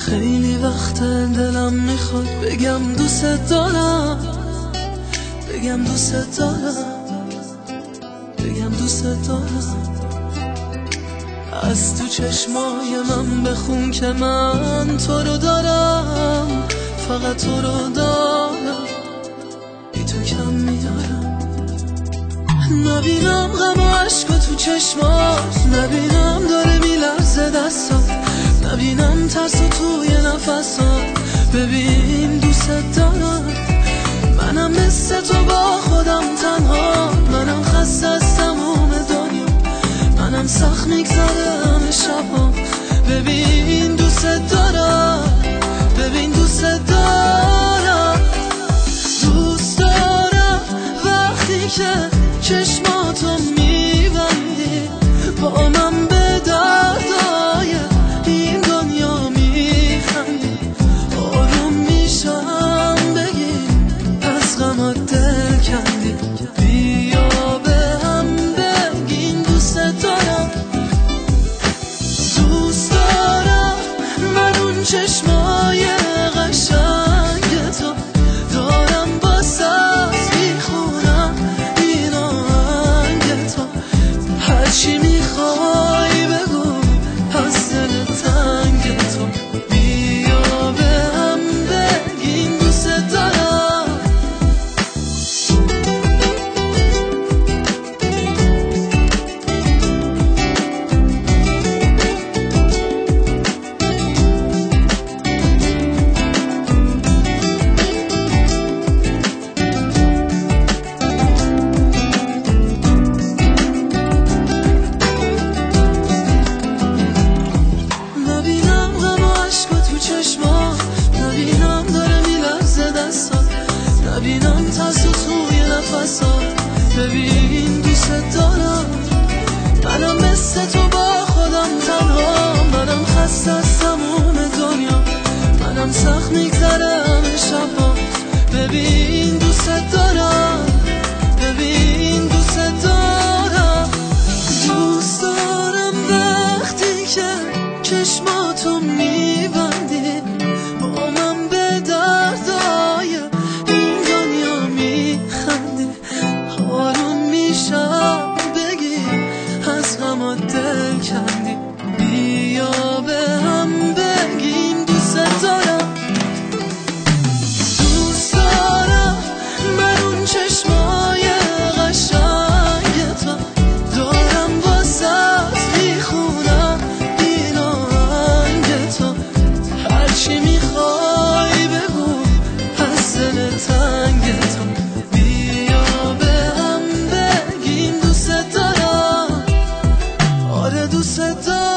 خیلی وقت دلم میخواد بگم دوست دارم، بگم دوست دارم، بگم دوست دارم. از تو چشمای من بخون که من تو رو دارم، فقط تو رو دارم، بی تو کم میارم. نبینم غم و عشق تو چشمات، نبینم داره میلرزه دستات، نبینم ترس توی نفسات. ببین دوست دارم، منم مثل تو با خودم تنها، منم خسته از تموم دنیا، منم سخت میگذره همه شبا. ببین دوست دارم، ببین دوست دارم، دوست دارم وقتی که چشماتو میبندی با من به دردای این دنیا میخندی. آروم میشم بگی از غمات دل کندی، بیا به هم بگین دوست دارم. دوست دارم من اون چشمای قشنگ تو دارم، واسه میخونم این آهنگ تو. هرچی میخوای بگو از دل تنگ تو، بیا به هم بگین دوست دارم. نبینم داره میلرزه دستات، نبینم ترس توی نفسات. ببین دوست دارم، منم مثل تو با خودم تنها، منم خسته از تموم دنیا، منم سخت میگذره همه شبا. ببین دوست دارم، ببین دوست دارم، دوست دارم وقتی که چشماتو میبندی با من به دردای این دنیا میخندی. آروم میشم بگی از غمات دل کندی، بیا به هم بگیم دوست دارم. دوست دارم من اون چشمای قشنگ تو دارم، واسه میخونم این آهنگ تو. هرچی میخوای بگو از دل تنگ تو، بیا به هم بگیم دوست دارم. آره دوست دارم.